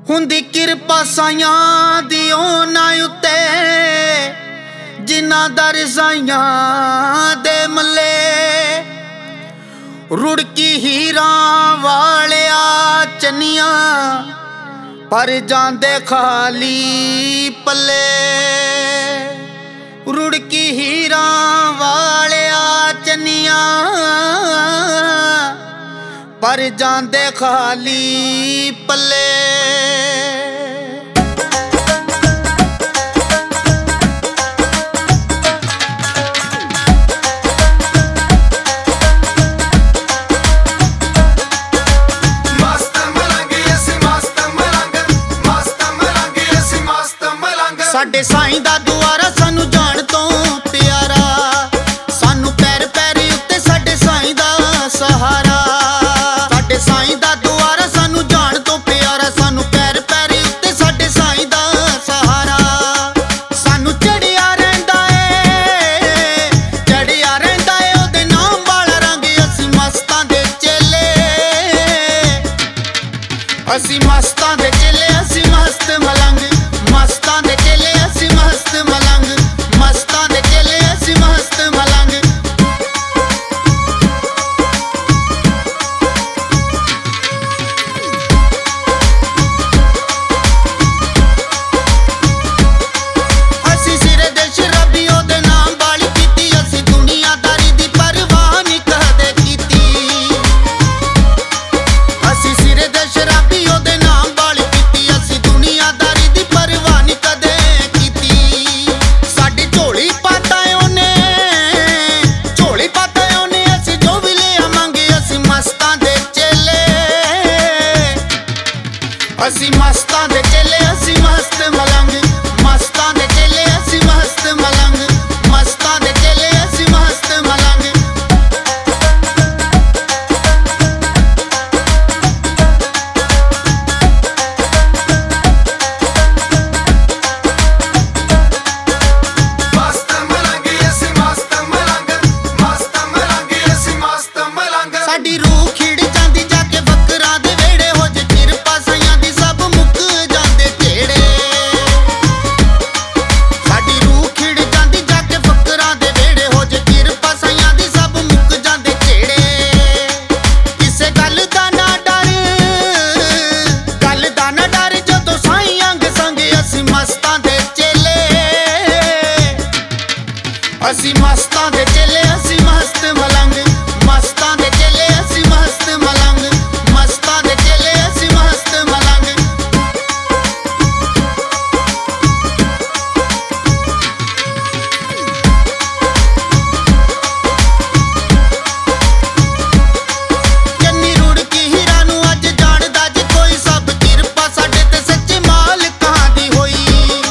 ਹੁੰਦੀ ਕਿਰਪਾ ਸਾਈਆਂ ਦੀ ਉਹਨਾਂ ਉੱਤੇ ਜਿਨ੍ਹਾਂ ਦਾ ਰਜ਼ਾਈਆਂ ਦੇ ਮੱਲੇ ਰੁੜਕੀ ਹੀਰਾਂ ਵਾਲਿਆ ਚੰਨੀਆਂ ਪਰ ਜਾਂਦੇ ਖਾਲੀ ਪੱਲੇ। ਰੁੜਕੀ ਹੀਰਾਂ ਵਾਲਿਆ ਚੰਨੀਆਂ ਪਰ ਜਾਂਦੇ ਖਾਲੀ ਪੱਲੇ। ਸਾਡੇ ਸਾਈਂ ਦਾ ਦੁਆਰਾ ਸਾਨੂੰ ਜਾਣ ਤੋਂ ਪਿਆਰਾ, ਸਾਨੂੰ ਪੈਰ ਪੈਰ ਉੱਤੇ ਸਾਡੇ ਸਾਈਂ ਦਾ ਸਹਾਰਾ। ਸਾਡੇ ਸਾਈਂ ਦਾ ਦੁਆਰਾ ਸਾਨੂੰ ਜਾਣ ਤੋਂ ਪਿਆਰਾ, ਸਾਨੂੰ ਪੈਰ ਪੈਰ ਉੱਤੇ ਸਾਡੇ ਸਾਈਂ ਦਾ ਸਹਾਰਾ। ਸਾਨੂੰ ਚੜਿਆ ਰਹਿੰਦਾ ਏ, ਚੜਿਆ ਰਹਿੰਦਾ ਏ ਉਹਦੇ ਨਾਮ ਵਾਲਾ ਰੰਗ। ਅਸੀਂ ਮਸਤਾਂ ਦੇ ਚੇਲੇ, ਅਸੀਂ ਮਸਤਾਂ ਦੇ ਚੇਲੇ, ਅਸੀਂ ਮਸਤ ਮਲੰਗ। ਮਸਤਾਂ ਦੇ ਚੇਲੇ ਅਸੀਂ ਮਸਤ ਮਲੰਗ, ਮਸਤਾਂ ਦੇ ਚੇਲੇ ਅਸੀਂ ਮਸਤ ਮਲੰਗ। ਅਸੀਂ ਸਿਰੇ ਦੇ ਸ਼ਰਾਬੀ ਉਹਦੇ ਨਾਮ ਵਾਲੀ ਕੀਤੀ, ਅਸੀਂ ਦੁਨੀਆਦਾਰੀ ਦੀ ਪਰਵਾਹ ਨਹੀਂ ਕਦੇ ਕੀਤੀ। ਅਸੀਂ ਸਿਰੇ ਦੇ ਸ਼ਰਾਬੀ ਉਹਦੇ ਨਾਮ ਵਾਲੀ ਕੀਤੀ, ਅਸੀਂ ਦੁਨੀਆਦਾਰੀ ਦੀ ਪਰਵਾਹ ਨਹੀਂ ਕਦੇ ਕੀਤੀ। ਸਾਡੀ ਝੋਲੀ ਪਾਤਾ ਉਹਨੇ, ਝੋਲੀ ਪਾਤਾ ਉਹਨੇ, ਅਸੀਂ ਜੋ ਵੀ ਲੈ ਆਵਾਂਗੇ। ਅਸੀਂ ਮਸਤਾਂ ਦੇ ਚੇਲੇ, ਅਸੀਂ ਮਸਤਾਂ ਦੇ ਚੇਲੇ, ਅਸੀਂ ਮਸਤ ਮਲੰਗ। ਮਸਤਾਂ ਦੇ ਚੇਲੇ ਅਸੀਂ ਮਸਤ ਮਲੰਗ, ਮਸਤਾਂ ਦੇ ਚੇਲੇ ਅਸੀਂ ਮਸਤ ਮਲੰਗ। ਸਾਡੀ ਰੂਹ ਖਿੜ ਜਾਂਦੀ ਜਾ ਕੇ ਬੱਕਰਾਂ ਦੇ ਵਿਹੜੇ, ਹੋ ਜੇ ਕਿਰਪਾ ਸਾਈਆਂ ਦੀ ਸਭ ਮੁੱਕ ਜਾਂਦੇ ਝੇੜੇ। ਸਾਡੀ ਰੂਹ ਖਿੜ ਜਾਂਦੀ ਜਾ ਕੇ ਬੱਕਰਾਂ ਦੇ ਵਿਹੜੇ, ਹੋ ਜੇ ਕਿਰਪਾ ਸਾਈਆਂ ਦੀ ਸਭ ਮੁੱਕ ਜਾਂਦੇ ਝੇੜੇ। ਕਿਸੇ ਗੱਲ ਦਾ ਨਾ ਡਰ, ਗੱਲ ਦਾ ਨਾ ਡਰ, ਜਦੋਂ ਸਾਈਂ ਅੰਗ ਸੰਗ। ਅਸੀਂ ਮਸਤਾਂ ਦੇ ਚੇਲੇ, ਅਸੀਂ ਮਸਤਾਂ ਦੇ ਚੇਲੇ, ਅਸੀਂ ਮਸਤ ਮਲੰਗ। ਮਸਤਾਂ ਦੇ ਚੇਲੇ ਅਸੀਂ ਮਸਤ ਮਲੰਗ, ਮਸਤਾਂ ਦੇ ਚੇਲੇ ਅਸੀਂ ਮਸਤ ਮਲੰਗ। ਚੰਨੀ ਰੁੜਕੀ ਹੀਰਾਂ ਨੂੰ ਅੱਜ ਜਾਣਦਾ ਜੇ ਕੋਈ, ਸਭ ਕਿਰਪਾ ਸਾਡੇ ਤੇ ਸੱਚੇ ਮਾਲਕਾਂ ਦੀ ਹੋਈ।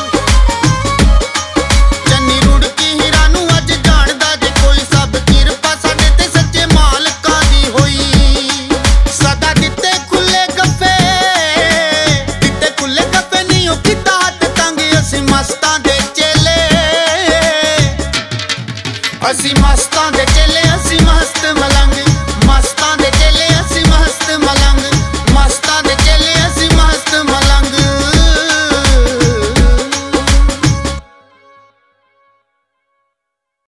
ਚੰਨੀ ਰੁੜਕੀ ਹੀਰਾਂ ਨੂੰ ਅੱਜ ਜਾਣਦਾ ਜੇ ਕੋਈ, ਸਭ ਕਿਰਪਾ ਸਾਡੇ ਤੇ ਸੱਚੇ ਮਾਲਕਾਂ ਦੀ ਹੋਈ। ਸਦਾ ਦਿੱਤੇ ਖੁੱਲੇ ਗੱਫੇ, ਦਿੱਤੇ ਖੁੱਲੇ ਗੱਫੇ, ਨਹੀਂ ਉਹ ਕੀਤਾ ਹੱਥ ਤੰਗ। ਅਸੀਂ ਮਸਤਾਂ ਦੇ ਚੇਲੇ, ਅਸੀਂ ਮਸਤਾਂ ਦੇ ਚੇਲੇ, ਅਸੀਂ ਮਸਤ ਮਲੰਗ। ਮਸਤਾਂ ਦੇ ਚੇਲੇ